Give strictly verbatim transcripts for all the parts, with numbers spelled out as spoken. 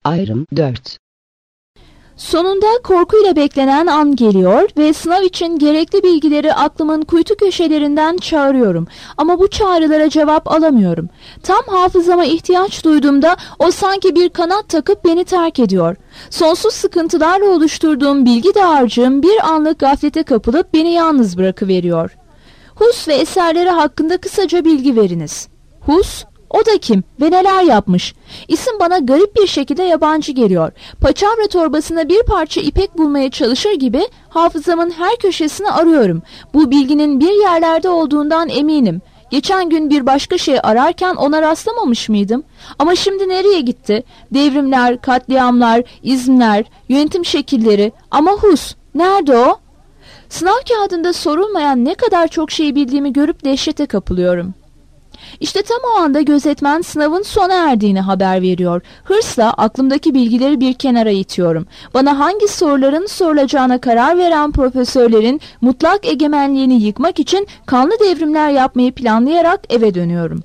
Ayrım dört. Sonunda korkuyla beklenen an geliyor ve sınav için gerekli bilgileri aklımın kuytu köşelerinden çağırıyorum. Ama bu çağrılara cevap alamıyorum. Tam hafızama ihtiyaç duyduğumda o sanki bir kanat takıp beni terk ediyor. Sonsuz sıkıntılarla oluşturduğum bilgi dağarcığım bir anlık gaflete kapılıp beni yalnız bırakıveriyor. Hus ve eserleri hakkında kısaca bilgi veriniz. Hus? O da kim ve neler yapmış? İsim bana garip bir şekilde yabancı geliyor. Paçavra torbasına bir parça ipek bulmaya çalışır gibi hafızamın her köşesini arıyorum. Bu bilginin bir yerlerde olduğundan eminim. Geçen gün bir başka şey ararken ona rastlamamış mıydım? Ama şimdi nereye gitti? Devrimler, katliamlar, izmler, yönetim şekilleri. Ama Hus, nerede o? Sınav kağıdında sorulmayan ne kadar çok şey bildiğimi görüp dehşete kapılıyorum. İşte tam o anda gözetmen sınavın sona erdiğini haber veriyor. Hırsla aklımdaki bilgileri bir kenara itiyorum. Bana hangi soruların sorulacağına karar veren profesörlerin mutlak egemenliğini yıkmak için kanlı devrimler yapmayı planlayarak eve dönüyorum.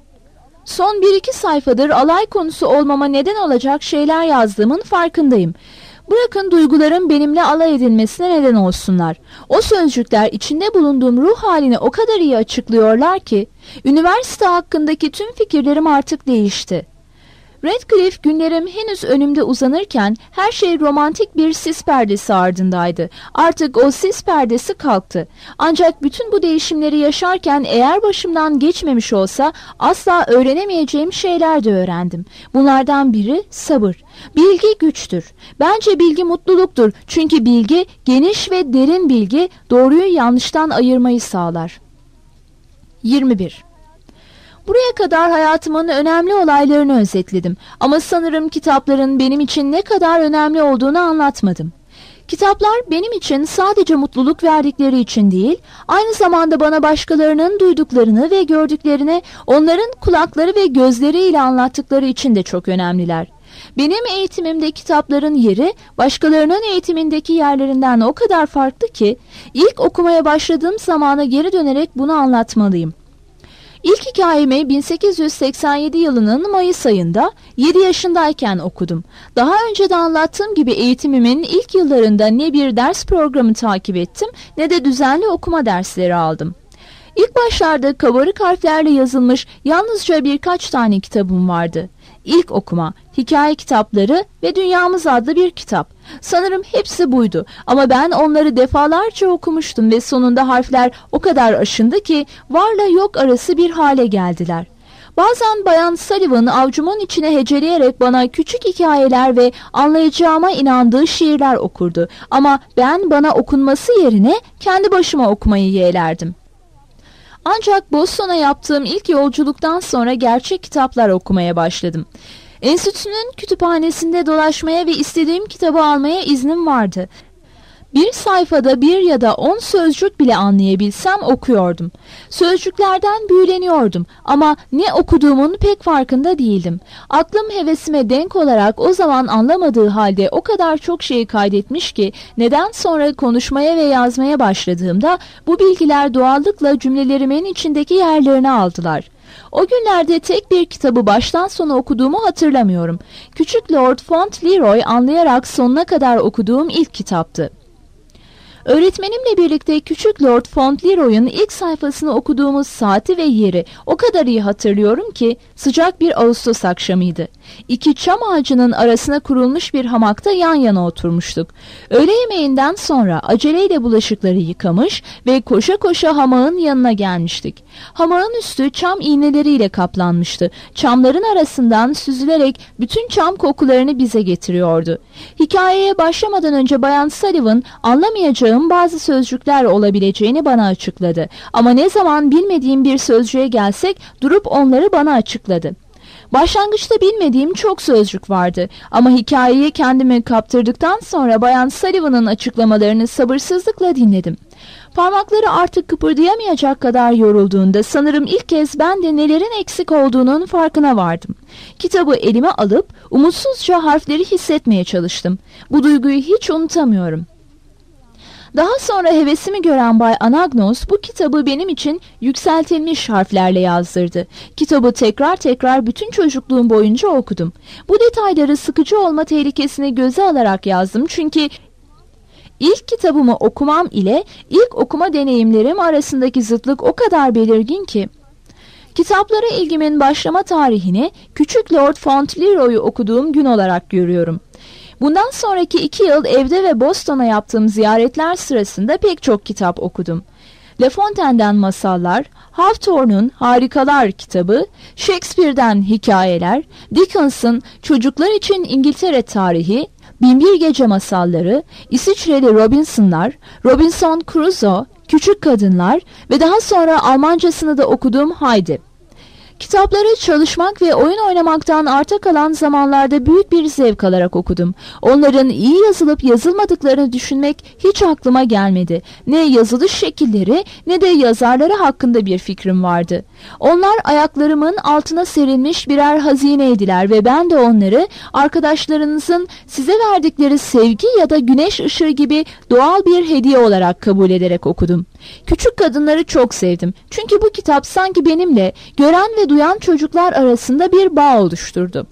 Son bir iki sayfadır alay konusu olmama neden olacak şeyler yazdığımın farkındayım. Bırakın duygularım benimle alay edilmesine neden olsunlar. O sözcükler içinde bulunduğum ruh halini o kadar iyi açıklıyorlar ki, üniversite hakkındaki tüm fikirlerim artık değişti. Radcliffe günlerim henüz önümde uzanırken her şey romantik bir sis perdesi ardındaydı. Artık o sis perdesi kalktı. Ancak bütün bu değişimleri yaşarken eğer başımdan geçmemiş olsa asla öğrenemeyeceğim şeyler de öğrendim. Bunlardan biri sabır. Bilgi güçtür. Bence bilgi mutluluktur. Çünkü bilgi, geniş ve derin bilgi doğruyu yanlıştan ayırmayı sağlar. yirmi bir. Buraya kadar hayatımın önemli olaylarını özetledim ama sanırım kitapların benim için ne kadar önemli olduğunu anlatmadım. Kitaplar benim için sadece mutluluk verdikleri için değil, aynı zamanda bana başkalarının duyduklarını ve gördüklerini onların kulakları ve gözleriyle anlattıkları için de çok önemliler. Benim eğitimimde kitapların yeri başkalarının eğitimindeki yerlerinden o kadar farklı ki ilk okumaya başladığım zamana geri dönerek bunu anlatmalıyım. İlk hikayemi bin sekiz yüz seksen yedi yılının Mayıs ayında yedi yaşındayken okudum. Daha önce de anlattığım gibi eğitimimin ilk yıllarında ne bir ders programı takip ettim ne de düzenli okuma dersleri aldım. İlk başlarda kabarık harflerle yazılmış yalnızca birkaç tane kitabım vardı. İlk okuma, hikaye kitapları ve Dünyamız adlı bir kitap. Sanırım hepsi buydu ama ben onları defalarca okumuştum ve sonunda harfler o kadar aşındı ki varla yok arası bir hale geldiler. Bazen Bayan Sullivan avcumun içine heceleyerek bana küçük hikayeler ve anlayacağıma inandığı şiirler okurdu. Ama ben bana okunması yerine kendi başıma okumayı yeğlerdim. Ancak Boston'a yaptığım ilk yolculuktan sonra gerçek kitaplar okumaya başladım. Enstitünün kütüphanesinde dolaşmaya ve istediğim kitabı almaya iznim vardı. Bir sayfada bir ya da on sözcük bile anlayabilsem okuyordum. Sözcüklerden büyüleniyordum ama ne okuduğumun pek farkında değildim. Aklım hevesime denk olarak o zaman anlamadığı halde o kadar çok şeyi kaydetmiş ki neden sonra konuşmaya ve yazmaya başladığımda bu bilgiler doğallıkla cümlelerimin içindeki yerlerini aldılar. O günlerde tek bir kitabı baştan sona okuduğumu hatırlamıyorum. Küçük Lord Fauntleroy anlayarak sonuna kadar okuduğum ilk kitaptı. Öğretmenimle birlikte Küçük Lord Fauntleroy'un ilk sayfasını okuduğumuz saati ve yeri o kadar iyi hatırlıyorum ki sıcak bir Ağustos akşamıydı. İki çam ağacının arasına kurulmuş bir hamakta yan yana oturmuştuk. Öğle yemeğinden sonra aceleyle bulaşıkları yıkamış ve koşa koşa hamağın yanına gelmiştik. Hamağın üstü çam iğneleriyle kaplanmıştı. Çamların arasından süzülerek bütün çam kokularını bize getiriyordu. Hikayeye başlamadan önce Bayan Sullivan anlamayacağım bazı sözcükler olabileceğini bana açıkladı. Ama ne zaman bilmediğim bir sözcüğe gelsek durup onları bana açıkladı. Başlangıçta bilmediğim çok sözcük vardı ama hikayeyi kendime kaptırdıktan sonra Bayan Sullivan'ın açıklamalarını sabırsızlıkla dinledim. Parmakları artık kıpırdayamayacak kadar yorulduğunda sanırım ilk kez ben de nelerin eksik olduğunun farkına vardım. Kitabı elime alıp umutsuzca harfleri hissetmeye çalıştım. Bu duyguyu hiç unutamıyorum. Daha sonra hevesimi gören Bay Anagnos bu kitabı benim için yükseltilmiş harflerle yazdırdı. Kitabı tekrar tekrar bütün çocukluğum boyunca okudum. Bu detayları sıkıcı olma tehlikesini göze alarak yazdım çünkü İlk kitabımı okumam ile ilk okuma deneyimlerim arasındaki zıtlık o kadar belirgin ki. Kitaplara ilgimin başlama tarihini Küçük Lord Fauntleroy'u okuduğum gün olarak görüyorum. Bundan sonraki iki yıl evde ve Boston'a yaptığım ziyaretler sırasında pek çok kitap okudum. La Fontaine'den masallar, Hawthorne'un Harikalar kitabı, Shakespeare'den hikayeler, Dickens'ın Çocuklar için İngiltere Tarihi, Binbir Gece Masalları, İsviçreli Robinsonlar, Robinson Crusoe, Küçük Kadınlar ve daha sonra Almancasını da okuduğum Heidi. Kitapları çalışmak ve oyun oynamaktan arta kalan zamanlarda büyük bir zevk alarak okudum. Onların iyi yazılıp yazılmadıklarını düşünmek hiç aklıma gelmedi. Ne yazılış şekilleri ne de yazarları hakkında bir fikrim vardı. Onlar ayaklarımın altına serilmiş birer hazineydiler ve ben de onları arkadaşlarınızın size verdikleri sevgi ya da güneş ışığı gibi doğal bir hediye olarak kabul ederek okudum. Küçük Kadınları çok sevdim. Çünkü bu kitap sanki benimle gören ve duyan çocuklar arasında bir bağ oluşturdu.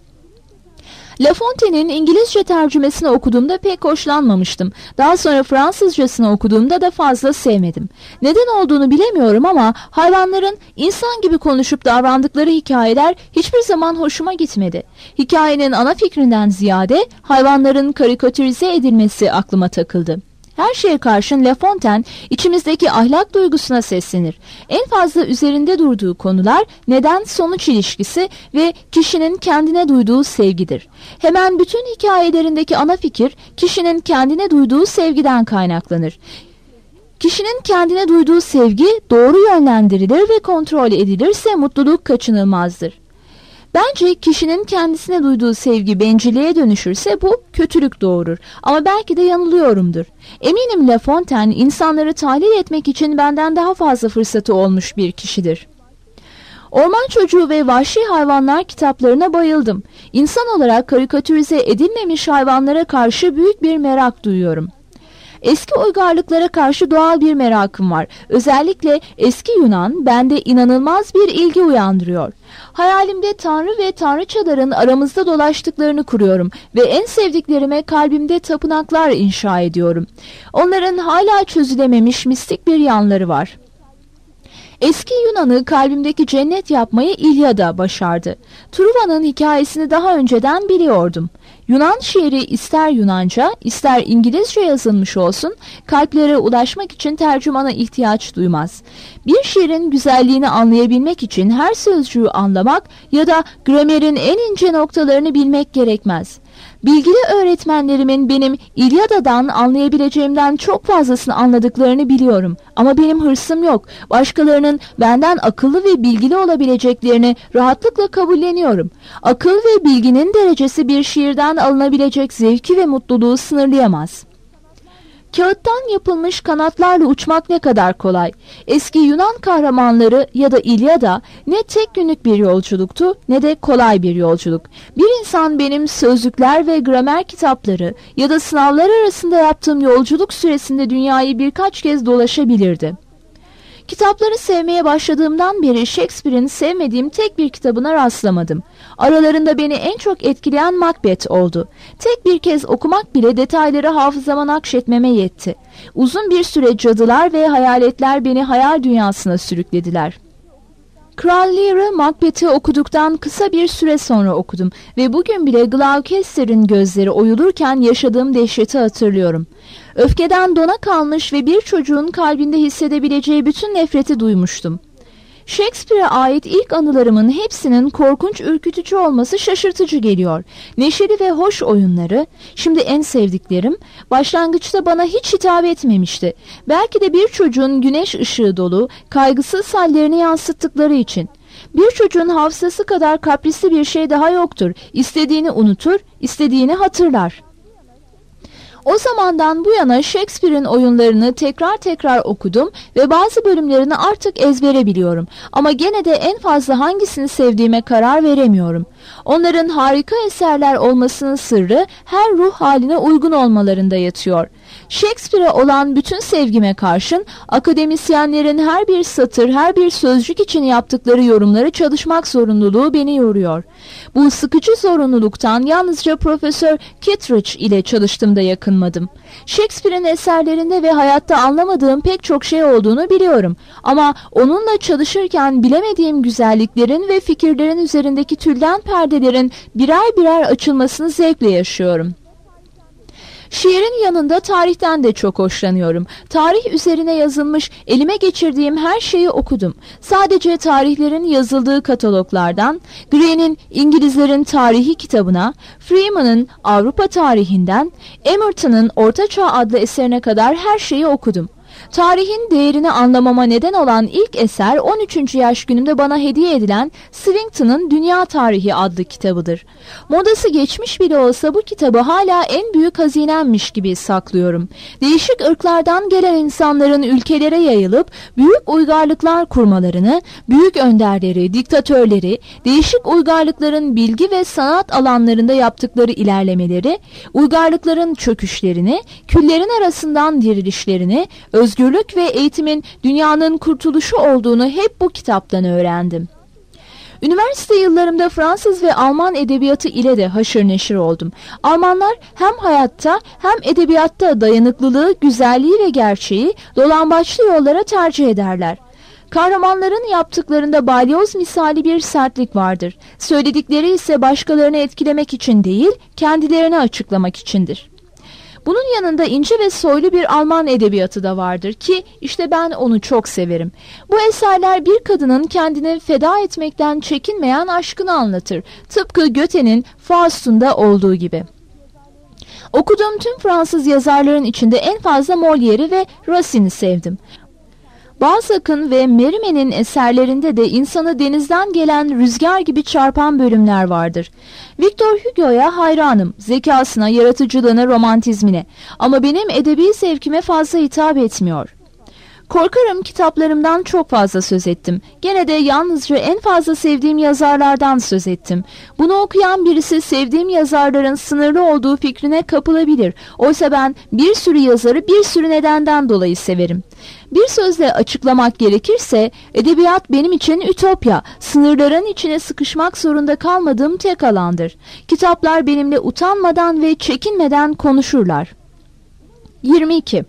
La Fontaine'in İngilizce tercümesini okuduğumda pek hoşlanmamıştım. Daha sonra Fransızcasını okuduğumda da fazla sevmedim. Neden olduğunu bilemiyorum ama hayvanların insan gibi konuşup davrandıkları hikayeler hiçbir zaman hoşuma gitmedi. Hikayenin ana fikrinden ziyade hayvanların karikatürize edilmesi aklıma takıldı. Her şeye karşın La Fontaine içimizdeki ahlak duygusuna seslenir. En fazla üzerinde durduğu konular neden-sonuç ilişkisi ve kişinin kendine duyduğu sevgidir. Hemen bütün hikayelerindeki ana fikir kişinin kendine duyduğu sevgiden kaynaklanır. Kişinin kendine duyduğu sevgi doğru yönlendirilir ve kontrol edilirse mutluluk kaçınılmazdır. Bence kişinin kendisine duyduğu sevgi bencilliğe dönüşürse bu kötülük doğurur. Ama belki de yanılıyorumdur. Eminim La Fontaine insanları tahlil etmek için benden daha fazla fırsatı olmuş bir kişidir. Orman Çocuğu ve Vahşi Hayvanlar kitaplarına bayıldım. İnsan olarak karikatürize edilmemiş hayvanlara karşı büyük bir merak duyuyorum. Eski uygarlıklara karşı doğal bir merakım var. Özellikle eski Yunan bende inanılmaz bir ilgi uyandırıyor. Hayalimde Tanrı ve Tanrıçaların aramızda dolaştıklarını kuruyorum ve en sevdiklerime kalbimde tapınaklar inşa ediyorum. Onların hala çözülememiş mistik bir yanları var. Eski Yunan'ı kalbimdeki cennet yapmayı İlyada başardı. Truva'nın hikayesini daha önceden biliyordum. Yunan şiiri ister Yunanca, ister İngilizce yazılmış olsun, kalplere ulaşmak için tercümana ihtiyaç duymaz. Bir şiirin güzelliğini anlayabilmek için her sözcüğü anlamak ya da gramerin en ince noktalarını bilmek gerekmez. Bilgili öğretmenlerimin benim İlyada'dan anlayabileceğimden çok fazlasını anladıklarını biliyorum. Ama benim hırsım yok. Başkalarının benden akıllı ve bilgili olabileceklerini rahatlıkla kabulleniyorum. Akıl ve bilginin derecesi bir şiirden alınabilecek zevki ve mutluluğu sınırlayamaz. Kağıttan yapılmış kanatlarla uçmak ne kadar kolay. Eski Yunan kahramanları ya da İlyada ne tek günlük bir yolculuktu ne de kolay bir yolculuk. Bir insan benim sözlükler ve gramer kitapları ya da sınavlar arasında yaptığım yolculuk süresinde dünyayı birkaç kez dolaşabilirdi. Kitapları sevmeye başladığımdan beri Shakespeare'in sevmediğim tek bir kitabına rastlamadım. Aralarında beni en çok etkileyen Macbeth oldu. Tek bir kez okumak bile detayları hafızama nakşetmeme yetti. Uzun bir süre cadılar ve hayaletler beni hayal dünyasına sürüklediler. Kral Lear'ı Macbeth'i okuduktan kısa bir süre sonra okudum ve bugün bile Gloucester'in gözleri oyulurken yaşadığım dehşeti hatırlıyorum. Öfkeden dona kalmış ve bir çocuğun kalbinde hissedebileceği bütün nefreti duymuştum. Shakespeare'e ait ilk anılarımın hepsinin korkunç, ürkütücü olması şaşırtıcı geliyor. Neşeli ve hoş oyunları, şimdi en sevdiklerim, başlangıçta bana hiç hitap etmemişti. Belki de bir çocuğun güneş ışığı dolu, kaygısız hallerini yansıttıkları için. Bir çocuğun hafızası kadar kaprisli bir şey daha yoktur. İstediğini unutur, istediğini hatırlar. O zamandan bu yana Shakespeare'in oyunlarını tekrar tekrar okudum ve bazı bölümlerini artık ezbere biliyorum. Ama gene de en fazla hangisini sevdiğime karar veremiyorum. Onların harika eserler olmasının sırrı her ruh haline uygun olmalarında yatıyor. Shakespeare'e olan bütün sevgime karşın akademisyenlerin her bir satır, her bir sözcük için yaptıkları yorumları çalışmak zorunluluğu beni yoruyor. Bu sıkıcı zorunluluktan yalnızca Profesör Kittredge ile çalıştığımda yakınmadım. Shakespeare'in eserlerinde ve hayatta anlamadığım pek çok şey olduğunu biliyorum. Ama onunla çalışırken bilemediğim güzelliklerin ve fikirlerin üzerindeki tülden perdelerin birer birer açılmasını zevkle yaşıyorum. Şiirin yanında tarihten de çok hoşlanıyorum. Tarih üzerine yazılmış, elime geçirdiğim her şeyi okudum. Sadece tarihlerin yazıldığı kataloglardan, Gray'nin İngilizlerin Tarihi kitabına, Freeman'ın Avrupa tarihinden, Emerton'ın Orta Çağ adlı eserine kadar her şeyi okudum. Tarihin değerini anlamama neden olan ilk eser on üçüncü yaş günümde bana hediye edilen Swinton'ın Dünya Tarihi adlı kitabıdır. Modası geçmiş bile olsa bu kitabı hala en büyük hazinemmiş gibi saklıyorum. Değişik ırklardan gelen insanların ülkelere yayılıp büyük uygarlıklar kurmalarını, büyük önderleri, diktatörleri, değişik uygarlıkların bilgi ve sanat alanlarında yaptıkları ilerlemeleri, uygarlıkların çöküşlerini, küllerin arasından dirilişlerini, özgürlük ve eğitimin dünyanın kurtuluşu olduğunu hep bu kitaptan öğrendim. Üniversite yıllarımda Fransız ve Alman edebiyatı ile de haşır neşir oldum. Almanlar hem hayatta hem edebiyatta dayanıklılığı, güzelliği ve gerçeği dolambaçlı yollara tercih ederler. Kahramanların yaptıklarında balyoz misali bir sertlik vardır. Söyledikleri ise başkalarını etkilemek için değil, kendilerini açıklamak içindir. Bunun yanında ince ve soylu bir Alman edebiyatı da vardır ki işte ben onu çok severim. Bu eserler bir kadının kendini feda etmekten çekinmeyen aşkını anlatır. Tıpkı Goethe'nin Faust'unda olduğu gibi. Okuduğum tüm Fransız yazarların içinde en fazla Molière'i ve Racine'i sevdim. Balzac'ın ve Mérimée eserlerinde de insanı denizden gelen rüzgar gibi çarpan bölümler vardır. Victor Hugo'ya hayranım, zekasına, yaratıcılığına, romantizmine. Ama benim edebi zevkime fazla hitap etmiyor. Korkarım kitaplarımdan çok fazla söz ettim. Gene de yalnızca en fazla sevdiğim yazarlardan söz ettim. Bunu okuyan birisi sevdiğim yazarların sınırlı olduğu fikrine kapılabilir. Oysa ben bir sürü yazarı bir sürü nedenden dolayı severim. Bir sözle açıklamak gerekirse edebiyat benim için ütopya, sınırların içine sıkışmak zorunda kalmadığım tek alandır. Kitaplar benimle utanmadan ve çekinmeden konuşurlar. yirmi iki.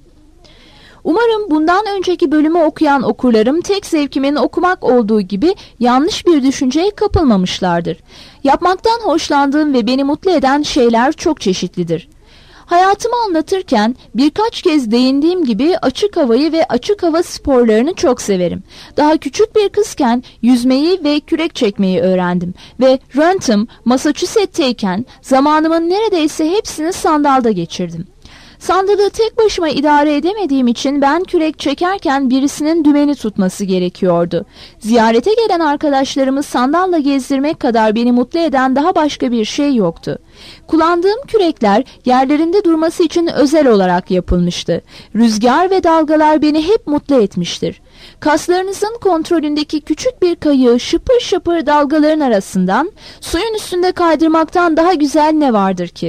Umarım bundan önceki bölümü okuyan okurlarım tek zevkimin okumak olduğu gibi yanlış bir düşünceye kapılmamışlardır. Yapmaktan hoşlandığım ve beni mutlu eden şeyler çok çeşitlidir. Hayatımı anlatırken birkaç kez değindiğim gibi açık havayı ve açık hava sporlarını çok severim. Daha küçük bir kızken yüzmeyi ve kürek çekmeyi öğrendim ve Wrentham, Massachusetts'teyken zamanımın neredeyse hepsini sandalda geçirdim. Sandalı tek başıma idare edemediğim için ben kürek çekerken birisinin dümeni tutması gerekiyordu. Ziyarete gelen arkadaşlarımı sandalla gezdirmek kadar beni mutlu eden daha başka bir şey yoktu. Kullandığım kürekler yerlerinde durması için özel olarak yapılmıştı. Rüzgar ve dalgalar beni hep mutlu etmiştir. Kaslarınızın kontrolündeki küçük bir kayığı şıpır şıpır dalgaların arasından suyun üstünde kaydırmaktan daha güzel ne vardır ki?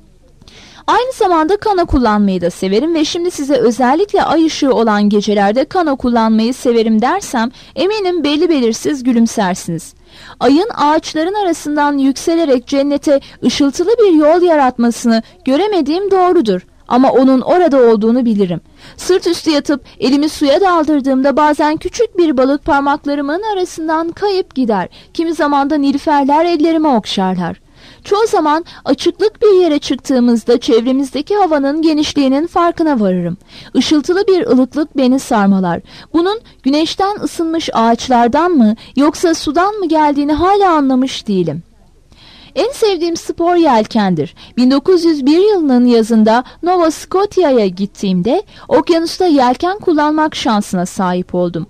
Aynı zamanda kano kullanmayı da severim ve şimdi size özellikle ay ışığı olan gecelerde kano kullanmayı severim dersem eminim belli belirsiz gülümsersiniz. Ayın ağaçların arasından yükselerek cennete ışıltılı bir yol yaratmasını göremediğim doğrudur. Ama onun orada olduğunu bilirim. Sırt üstü yatıp elimi suya daldırdığımda bazen küçük bir balık parmaklarımın arasından kayıp gider. Kimi zaman da nilüferler ellerimi okşarlar. Çoğu zaman açıklık bir yere çıktığımızda çevremizdeki havanın genişliğinin farkına varırım. Işıltılı bir ılıklık beni sarmalar. Bunun güneşten ısınmış ağaçlardan mı yoksa sudan mı geldiğini hala anlamış değilim. En sevdiğim spor yelkendir. bin dokuz yüz bir yılının yazında Nova Scotia'ya gittiğimde okyanusta yelken kullanmak şansına sahip oldum.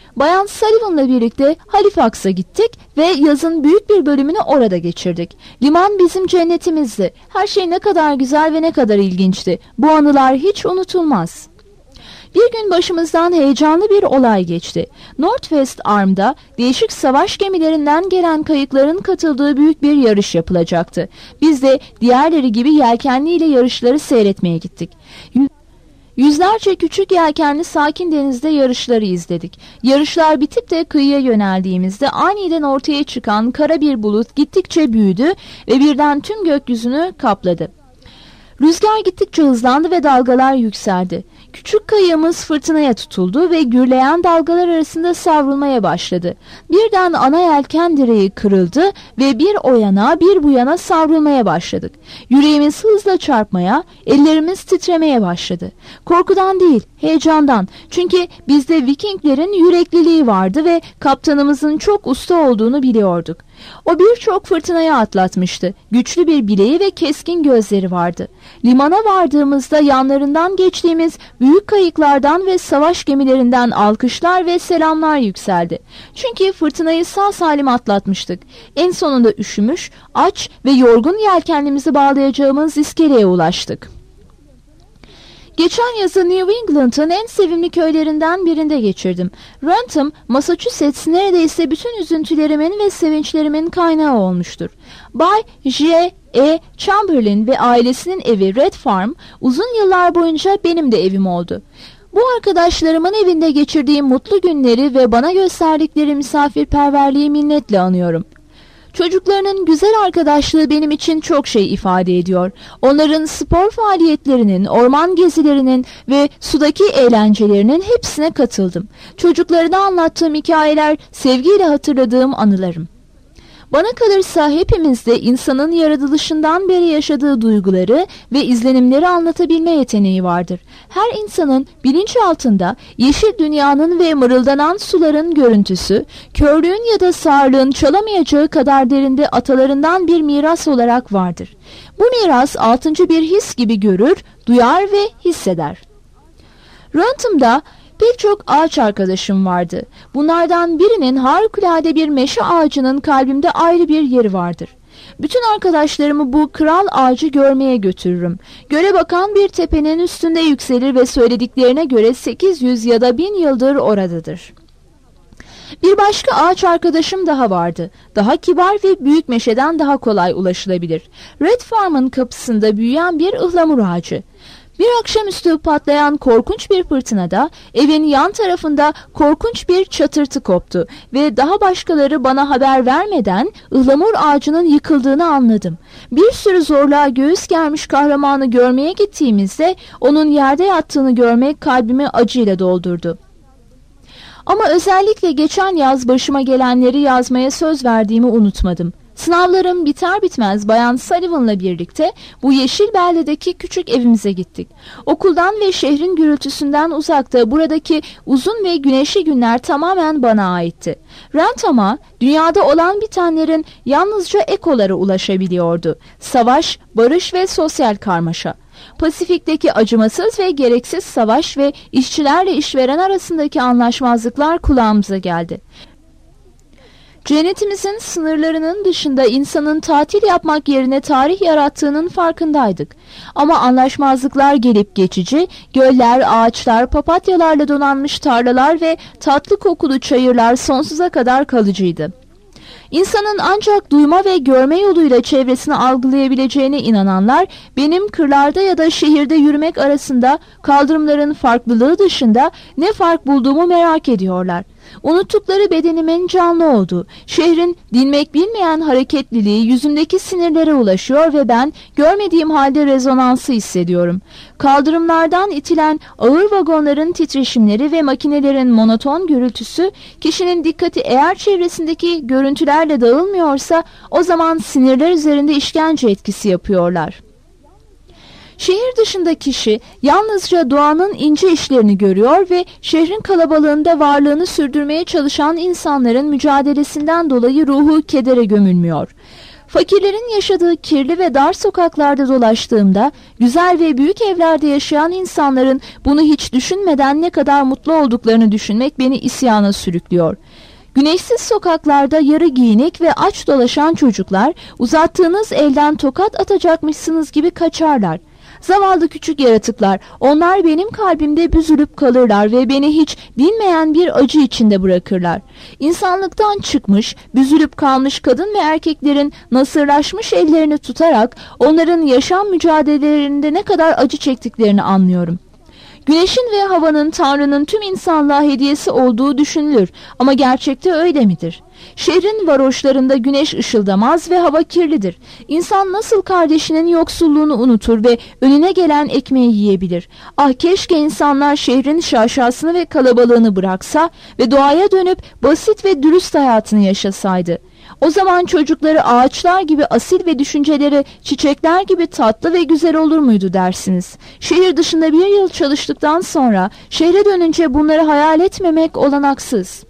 Bayan Sullivan'la birlikte Halifax'a gittik ve yazın büyük bir bölümünü orada geçirdik. Liman bizim cennetimizdi. Her şey ne kadar güzel ve ne kadar ilginçti. Bu anılar hiç unutulmaz. Bir gün başımızdan heyecanlı bir olay geçti. Northwest Arm'da değişik savaş gemilerinden gelen kayıkların katıldığı büyük bir yarış yapılacaktı. Biz de diğerleri gibi yelkenli ile yarışları seyretmeye gittik. Yüzlerce küçük yelkenli sakin denizde yarışları izledik. Yarışlar bitip de kıyıya yöneldiğimizde aniden ortaya çıkan kara bir bulut gittikçe büyüdü ve birden tüm gökyüzünü kapladı. Rüzgar gittikçe hızlandı ve dalgalar yükseldi. Küçük kayığımız fırtınaya tutuldu ve gürleyen dalgalar arasında savrulmaya başladı. Birden ana yelken direği kırıldı ve bir o yana bir bu yana savrulmaya başladık. Yüreğimiz hızla çarpmaya, ellerimiz titremeye başladı. Korkudan değil, heyecandan. Çünkü bizde Vikinglerin yürekliliği vardı ve kaptanımızın çok usta olduğunu biliyorduk. O birçok fırtınaya atlatmıştı. Güçlü bir bileği ve keskin gözleri vardı. Limana vardığımızda yanlarından geçtiğimiz büyük kayıklardan ve savaş gemilerinden alkışlar ve selamlar yükseldi. Çünkü fırtınayı sağ salim atlatmıştık. En sonunda üşümüş, aç ve yorgun yelkenlimizi bağlayacağımız iskeleye ulaştık. Geçen yazı New England'ın en sevimli köylerinden birinde geçirdim. Rentham, Massachusetts neredeyse bütün üzüntülerimin ve sevinçlerimin kaynağı olmuştur. Bay J E Chamberlain ve ailesinin evi Red Farm uzun yıllar boyunca benim de evim oldu. Bu arkadaşlarımın evinde geçirdiğim mutlu günleri ve bana gösterdikleri misafirperverliği minnetle anıyorum. Çocuklarının güzel arkadaşlığı benim için çok şey ifade ediyor. Onların spor faaliyetlerinin, orman gezilerinin ve sudaki eğlencelerinin hepsine katıldım. Çocuklarına anlattığım hikayeler, sevgiyle hatırladığım anılarım. Bana kalırsa hepimizde insanın yaratılışından beri yaşadığı duyguları ve izlenimleri anlatabilme yeteneği vardır. Her insanın bilinçaltında yeşil dünyanın ve mırıldanan suların görüntüsü, körlüğün ya da sağırlığın çalamayacağı kadar derinde atalarından bir miras olarak vardır. Bu miras altıncı bir his gibi görür, duyar ve hisseder. Rantham'da pek çok ağaç arkadaşım vardı. Bunlardan birinin harikulade bir meşe ağacının kalbimde ayrı bir yeri vardır. Bütün arkadaşlarımı bu kral ağacı görmeye götürürüm. Göle bakan bir tepenin üstünde yükselir ve söylediklerine göre sekiz yüz ya da bin yıldır oradadır. Bir başka ağaç arkadaşım daha vardı. Daha kibar ve büyük meşeden daha kolay ulaşılabilir. Red Farm'ın kapısında büyüyen bir ıhlamur ağacı. Bir akşamüstü patlayan korkunç bir fırtınada evin yan tarafında korkunç bir çatırtı koptu ve daha başkaları bana haber vermeden ıhlamur ağacının yıkıldığını anladım. Bir sürü zorluğa göğüs germiş kahramanı görmeye gittiğimizde onun yerde yattığını görmek kalbimi acıyla doldurdu. Ama özellikle geçen yaz başıma gelenleri yazmaya söz verdiğimi unutmadım. Sınavlarım biter bitmez Bayan Sullivan'la birlikte bu yeşil beldedeki küçük evimize gittik. Okuldan ve şehrin gürültüsünden uzakta buradaki uzun ve güneşli günler tamamen bana aitti. Rentham'a dünyada olan bitenlerin yalnızca ekoları ulaşabiliyordu. Savaş, barış ve sosyal karmaşa. Pasifik'teki acımasız ve gereksiz savaş ve işçilerle işveren arasındaki anlaşmazlıklar kulağımıza geldi. Cennetimizin sınırlarının dışında insanın tatil yapmak yerine tarih yarattığının farkındaydık. Ama anlaşmazlıklar gelip geçici, göller, ağaçlar, papatyalarla donanmış tarlalar ve tatlı kokulu çayırlar sonsuza kadar kalıcıydı. İnsanın ancak duyma ve görme yoluyla çevresini algılayabileceğine inananlar, benim kırlarda ya da şehirde yürümek arasında kaldırımların farklılığı dışında ne fark bulduğumu merak ediyorlar. Unuttukları bedenimin canlı olduğu, şehrin dinmek bilmeyen hareketliliği yüzümdeki sinirlere ulaşıyor ve ben görmediğim halde rezonansı hissediyorum. Kaldırımlardan itilen ağır vagonların titreşimleri ve makinelerin monoton gürültüsü, kişinin dikkati eğer çevresindeki görüntülerle dağılmıyorsa o zaman sinirler üzerinde işkence etkisi yapıyorlar. Şehir dışında kişi yalnızca doğanın ince işlerini görüyor ve şehrin kalabalığında varlığını sürdürmeye çalışan insanların mücadelesinden dolayı ruhu kedere gömülmüyor. Fakirlerin yaşadığı kirli ve dar sokaklarda dolaştığımda, güzel ve büyük evlerde yaşayan insanların bunu hiç düşünmeden ne kadar mutlu olduklarını düşünmek beni isyana sürüklüyor. Güneşsiz sokaklarda yarı giyinik ve aç dolaşan çocuklar, uzattığınız elden tokat atacakmışsınız gibi kaçarlar. Zavallı küçük yaratıklar, onlar benim kalbimde büzülüp kalırlar ve beni hiç dinmeyen bir acı içinde bırakırlar. İnsanlıktan çıkmış, büzülüp kalmış kadın ve erkeklerin nasırlaşmış ellerini tutarak onların yaşam mücadelelerinde ne kadar acı çektiklerini anlıyorum. Güneşin ve havanın Tanrı'nın tüm insanlığa hediyesi olduğu düşünülür ama gerçekte öyle midir? Şehrin varoşlarında güneş ışıldamaz ve hava kirlidir. İnsan nasıl kardeşinin yoksulluğunu unutur ve önüne gelen ekmeği yiyebilir? Ah, keşke insanlar şehrin şaşasını ve kalabalığını bıraksa ve doğaya dönüp basit ve dürüst hayatını yaşasaydı. O zaman çocukları ağaçlar gibi asil ve düşünceleri çiçekler gibi tatlı ve güzel olur muydu dersiniz? Şehir dışında bir yıl çalıştıktan sonra şehre dönünce bunları hayal etmemek olanaksız.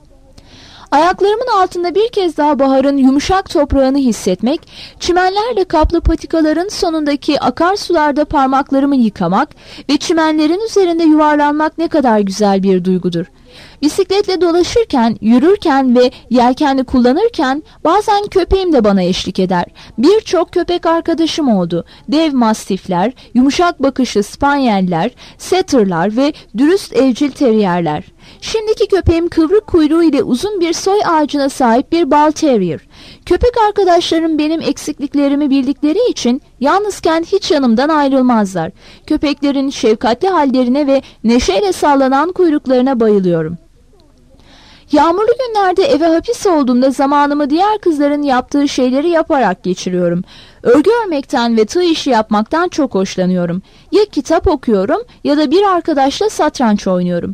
Ayaklarımın altında bir kez daha baharın yumuşak toprağını hissetmek, çimenlerle kaplı patikaların sonundaki akarsularda parmaklarımı yıkamak ve çimenlerin üzerinde yuvarlanmak ne kadar güzel bir duygudur. Bisikletle dolaşırken, yürürken ve yelkenli kullanırken bazen köpeğim de bana eşlik eder. Birçok köpek arkadaşım oldu. Dev mastifler, yumuşak bakışlı spanyeller, setterlar ve dürüst evcil teriyerler. Şimdiki köpeğim kıvrık kuyruğu ile uzun bir soy ağacına sahip bir bal terrier. Köpek arkadaşlarım benim eksikliklerimi bildikleri için yalnızken hiç yanımdan ayrılmazlar. Köpeklerin şefkatli hallerine ve neşeyle sallanan kuyruklarına bayılıyorum. Yağmurlu günlerde eve hapis olduğumda zamanımı diğer kızların yaptığı şeyleri yaparak geçiriyorum. Örgü örmekten ve tığ işi yapmaktan çok hoşlanıyorum. Ya kitap okuyorum ya da bir arkadaşla satranç oynuyorum.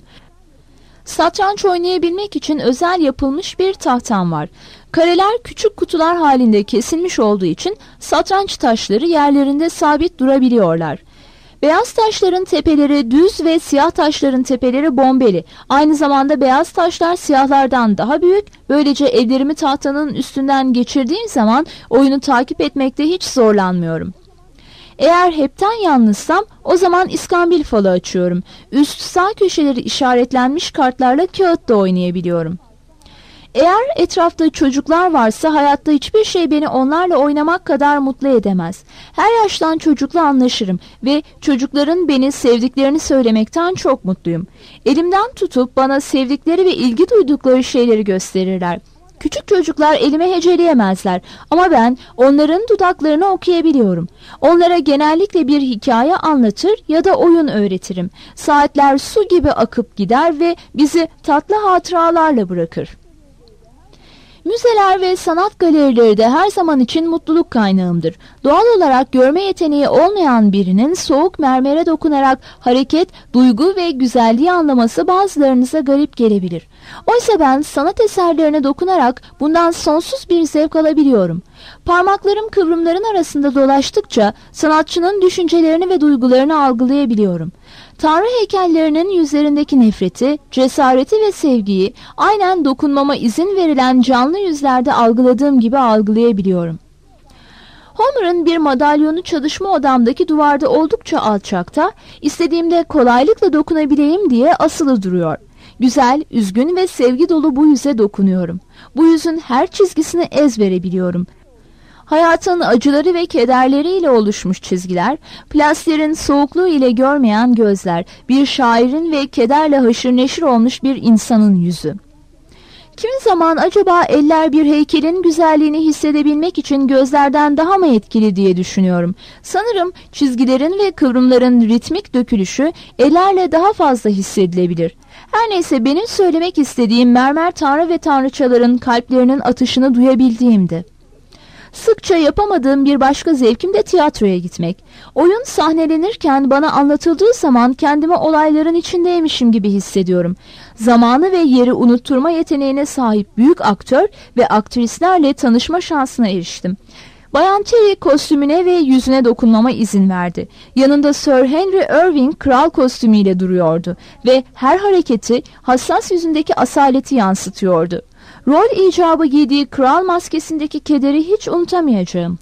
Satranç oynayabilmek için özel yapılmış bir tahtam var. Kareler küçük kutular halinde kesilmiş olduğu için satranç taşları yerlerinde sabit durabiliyorlar. Beyaz taşların tepeleri düz ve siyah taşların tepeleri bombeli. Aynı zamanda beyaz taşlar siyahlardan daha büyük. Böylece ellerimi tahtanın üstünden geçirdiğim zaman oyunu takip etmekte hiç zorlanmıyorum. Eğer hepten yalnızsam o zaman iskambil falı açıyorum. Üst sağ köşeleri işaretlenmiş kartlarla kağıt da oynayabiliyorum. Eğer etrafta çocuklar varsa hayatta hiçbir şey beni onlarla oynamak kadar mutlu edemez. Her yaştan çocukla anlaşırım ve çocukların beni sevdiklerini söylemekten çok mutluyum. Elimden tutup bana sevdikleri ve ilgi duydukları şeyleri gösterirler. Küçük çocuklar elime heceleyemezler ama ben onların dudaklarını okuyabiliyorum. Onlara genellikle bir hikaye anlatır ya da oyun öğretirim. Saatler su gibi akıp gider ve bizi tatlı hatıralarla bırakır. Müzeler ve sanat galerileri de her zaman için mutluluk kaynağımdır. Doğal olarak görme yeteneği olmayan birinin soğuk mermere dokunarak hareket, duygu ve güzelliği anlaması bazılarınıza garip gelebilir. Oysa ben sanat eserlerine dokunarak bundan sonsuz bir zevk alabiliyorum. Parmaklarım kıvrımların arasında dolaştıkça sanatçının düşüncelerini ve duygularını algılayabiliyorum. Tanrı heykellerinin yüzlerindeki nefreti, cesareti ve sevgiyi aynen dokunmama izin verilen canlı yüzlerde algıladığım gibi algılayabiliyorum. Homer'ın bir madalyonu çalışma odamdaki duvarda oldukça alçakta, istediğimde kolaylıkla dokunabileyim diye asılı duruyor. Güzel, üzgün ve sevgi dolu bu yüze dokunuyorum. Bu yüzün her çizgisini ezbere biliyorum. Hayatın acıları ve kederleriyle oluşmuş çizgiler, plastiğin soğukluğu ile görmeyen gözler, bir şairin ve kederle haşır neşir olmuş bir insanın yüzü. Kimi zaman acaba eller bir heykelin güzelliğini hissedebilmek için gözlerden daha mı etkili diye düşünüyorum. Sanırım çizgilerin ve kıvrımların ritmik dökülüşü ellerle daha fazla hissedilebilir. Her neyse, benim söylemek istediğim mermer tanrı ve tanrıçaların kalplerinin atışını duyabildiğimdi. Sıkça yapamadığım bir başka zevkim de tiyatroya gitmek. Oyun sahnelenirken bana anlatıldığı zaman kendimi olayların içindeymişim gibi hissediyorum. Zamanı ve yeri unutturma yeteneğine sahip büyük aktör ve aktrislerle tanışma şansına eriştim. Bayan Terry kostümüne ve yüzüne dokunmama izin verdi. Yanında Sir Henry Irving kral kostümüyle duruyordu ve her hareketi hassas yüzündeki asaleti yansıtıyordu. Rol icabı giydiği kral maskesindeki kederi hiç unutamayacağım.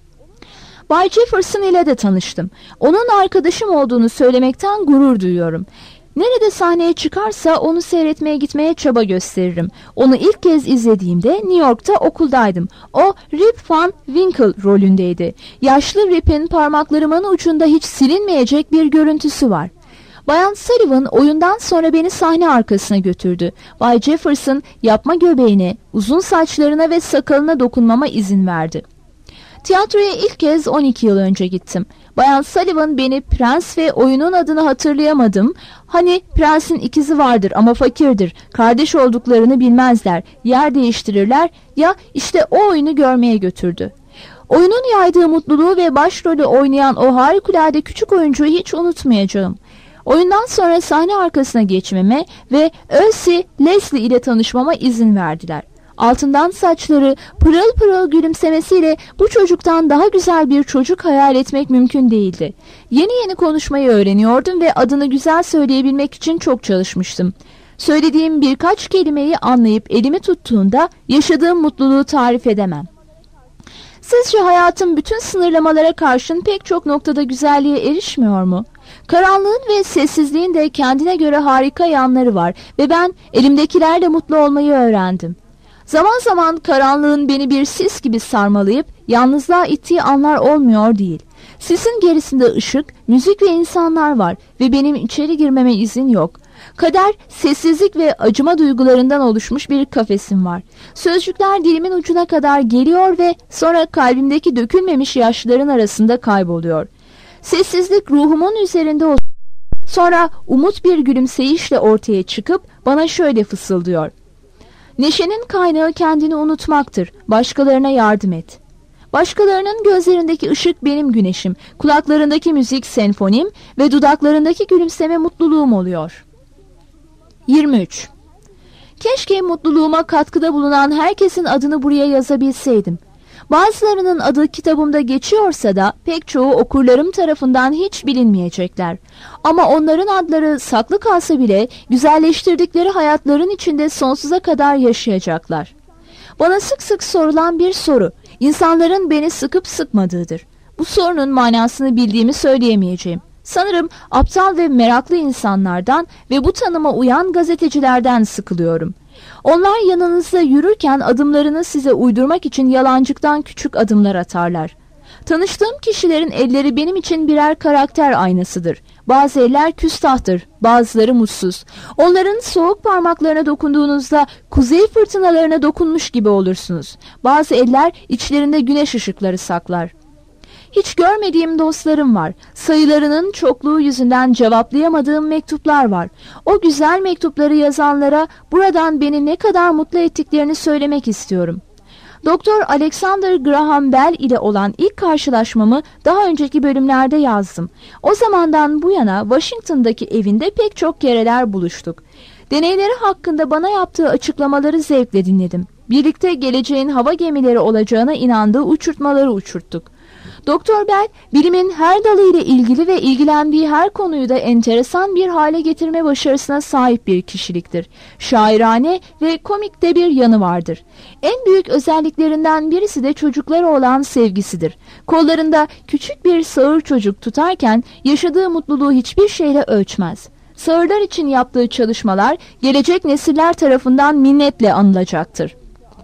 Bay Jefferson ile de tanıştım. Onun arkadaşım olduğunu söylemekten gurur duyuyorum. Nerede sahneye çıkarsa onu seyretmeye gitmeye çaba gösteririm. Onu ilk kez izlediğimde New York'ta okuldaydım. O Rip Van Winkle rolündeydi. Yaşlı Rip'in parmaklarımın ucunda hiç silinmeyecek bir görüntüsü var. Bayan Sullivan oyundan sonra beni sahne arkasına götürdü. Bay Jefferson yapma göbeğine, uzun saçlarına ve sakalına dokunmama izin verdi. Tiyatroya ilk kez on iki yıl önce gittim. Bayan Sullivan beni prens ve oyunun adını hatırlayamadım. Hani prensin ikizi vardır ama fakirdir. Kardeş olduklarını bilmezler. Yer değiştirirler. Ya işte o oyunu görmeye götürdü. Oyunun yaydığı mutluluğu ve başrolü oynayan o harikulade küçük oyuncuyu hiç unutmayacağım. Oyundan sonra sahne arkasına geçmeme ve Elsie Leslie ile tanışmama izin verdiler. Altından saçları, pırıl pırıl gülümsemesiyle bu çocuktan daha güzel bir çocuk hayal etmek mümkün değildi. Yeni yeni konuşmayı öğreniyordum ve adını güzel söyleyebilmek için çok çalışmıştım. Söylediğim birkaç kelimeyi anlayıp elimi tuttuğunda yaşadığım mutluluğu tarif edemem. Sizce hayatım bütün sınırlamalara karşın pek çok noktada güzelliğe erişmiyor mu? Karanlığın ve sessizliğin de kendine göre harika yanları var ve ben elimdekilerle mutlu olmayı öğrendim. Zaman zaman karanlığın beni bir sis gibi sarmalayıp yalnızlığa ittiği anlar olmuyor değil. Sisin gerisinde ışık, müzik ve insanlar var ve benim içeri girmeme izin yok. Kader, sessizlik ve acıma duygularından oluşmuş bir kafesim var. Sözcükler dilimin ucuna kadar geliyor ve sonra kalbimdeki dökülmemiş yaşların arasında kayboluyor. Sessizlik ruhumun üzerinde oluyor. Sonra umut bir gülümseyişle ortaya çıkıp bana şöyle fısıldıyor. Neşenin kaynağı kendini unutmaktır. Başkalarına yardım et. Başkalarının gözlerindeki ışık benim güneşim, kulaklarındaki müzik senfonim ve dudaklarındaki gülümseme mutluluğum oluyor. yirmi üç. Keşke mutluluğuma katkıda bulunan herkesin adını buraya yazabilseydim. Bazılarının adı kitabımda geçiyorsa da pek çoğu okurlarım tarafından hiç bilinmeyecekler. Ama onların adları saklı kalsa bile güzelleştirdikleri hayatların içinde sonsuza kadar yaşayacaklar. Bana sık sık sorulan bir soru, insanların beni sıkıp sıkmadığıdır. Bu sorunun manasını bildiğimi söyleyemeyeceğim. Sanırım aptal ve meraklı insanlardan ve bu tanıma uyan gazetecilerden sıkılıyorum. Onlar yanınızda yürürken adımlarını size uydurmak için yalancıktan küçük adımlar atarlar. Tanıştığım kişilerin elleri benim için birer karakter aynasıdır. Bazı eller küstahtır, bazıları mutsuz. Onların soğuk parmaklarına dokunduğunuzda kuzey fırtınalarına dokunmuş gibi olursunuz. Bazı eller içlerinde güneş ışıkları saklar. Hiç görmediğim dostlarım var. Sayılarının çokluğu yüzünden cevaplayamadığım mektuplar var. O güzel mektupları yazanlara buradan beni ne kadar mutlu ettiklerini söylemek istiyorum. Doktor Alexander Graham Bell ile olan ilk karşılaşmamı daha önceki bölümlerde yazdım. O zamandan bu yana Washington'daki evinde pek çok kereler buluştuk. Deneyleri hakkında bana yaptığı açıklamaları zevkle dinledim. Birlikte geleceğin hava gemileri olacağına inandığı uçurtmaları uçurttuk. Doktor Bell, bilimin her dalı ile ilgili ve ilgilendiği her konuyu da enteresan bir hale getirme başarısına sahip bir kişiliktir. Şairane ve komik de bir yanı vardır. En büyük özelliklerinden birisi de çocuklara olan sevgisidir. Kollarında küçük bir sağır çocuk tutarken yaşadığı mutluluğu hiçbir şeyle ölçmez. Sağırlar için yaptığı çalışmalar gelecek nesiller tarafından minnetle anılacaktır.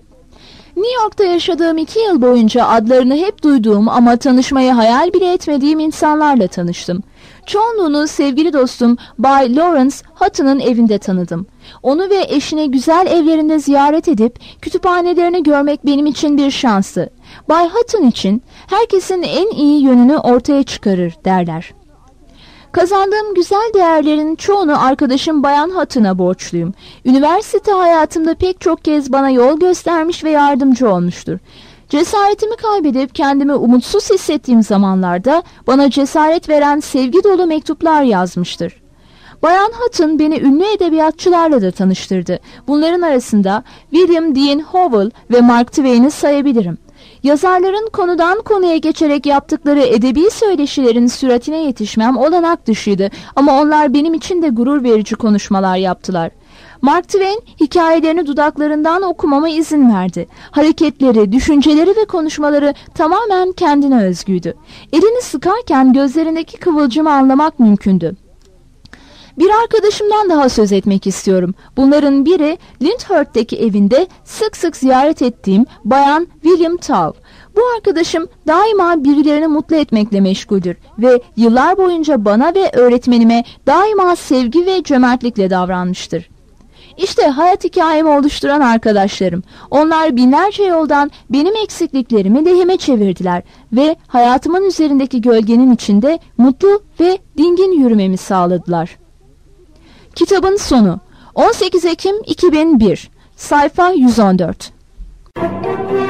New York'ta yaşadığım iki yıl boyunca adlarını hep duyduğum ama tanışmayı hayal bile etmediğim insanlarla tanıştım. Çoğunluğunu sevgili dostum Bay Lawrence Hutton'ın evinde tanıdım. Onu ve eşine güzel evlerinde ziyaret edip kütüphanelerini görmek benim için bir şanstı. Bay Hutton için herkesin en iyi yönünü ortaya çıkarır derler. Kazandığım güzel değerlerin çoğunu arkadaşım Bayan Hutton'a borçluyum. Üniversite hayatımda pek çok kez bana yol göstermiş ve yardımcı olmuştur. Cesaretimi kaybedip kendimi umutsuz hissettiğim zamanlarda bana cesaret veren sevgi dolu mektuplar yazmıştır. Bayan Hutton beni ünlü edebiyatçılarla da tanıştırdı. Bunların arasında William Dean Howell ve Mark Twain'i sayabilirim. Yazarların konudan konuya geçerek yaptıkları edebi söyleşilerin süratine yetişmem olanak dışıydı ama onlar benim için de gurur verici konuşmalar yaptılar. Mark Twain hikayelerini dudaklarından okumama izin verdi. Hareketleri, düşünceleri ve konuşmaları tamamen kendine özgüydü. Elini sıkarken gözlerindeki kıvılcımı anlamak mümkündü. Bir arkadaşımdan daha söz etmek istiyorum. Bunların biri Lyndhurst'teki evinde sık sık ziyaret ettiğim Bayan William Taub. Bu arkadaşım daima birilerini mutlu etmekle meşguldür ve yıllar boyunca bana ve öğretmenime daima sevgi ve cömertlikle davranmıştır. İşte hayat hikayemi oluşturan arkadaşlarım. Onlar binlerce yoldan benim eksikliklerimi lehime çevirdiler ve hayatımın üzerindeki gölgenin içinde mutlu ve dingin yürümemi sağladılar. Kitabın sonu. on sekiz Ekim iki bin bir. Sayfa yüz on dört.